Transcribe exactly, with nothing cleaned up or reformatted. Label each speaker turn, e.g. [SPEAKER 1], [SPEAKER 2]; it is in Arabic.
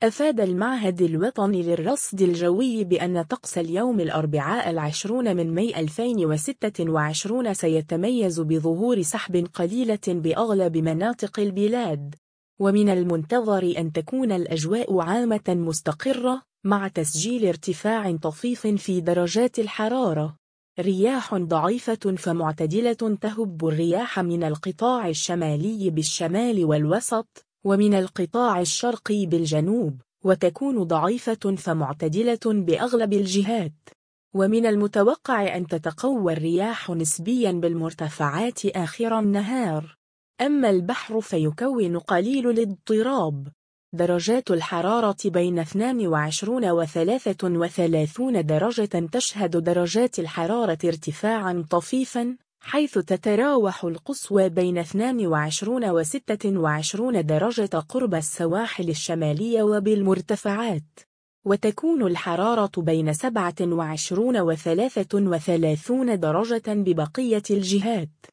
[SPEAKER 1] أفاد المعهد الوطني للرصد الجوي بأن طقس اليوم الأربعاء العشرون من ماي ألفين وستة وعشرين سيتميز بظهور سحب قليلة بأغلب مناطق البلاد، ومن المنتظر أن تكون الأجواء عامة مستقرة مع تسجيل ارتفاع طفيف في درجات الحرارة. رياح ضعيفة فمعتدلة تهب الرياح من القطاع الشمالي بالشمال والوسط ومن القطاع الشرقي بالجنوب، وتكون ضعيفة فمعتدلة بأغلب الجهات. ومن المتوقع أن تتقوى الرياح نسبيا بالمرتفعات آخر النهار. أما البحر فيكون قليل الاضطراب. درجات الحرارة بين اثنين وعشرين وثلاثة وثلاثين درجة، تشهد درجات الحرارة ارتفاعا طفيفا، حيث تتراوح القصوى بين اثنين وعشرين وستة وعشرين درجة قرب السواحل الشمالية وبالمرتفعات، وتكون الحرارة بين سبعة وعشرين وثلاثة وثلاثين درجة ببقية الجهات.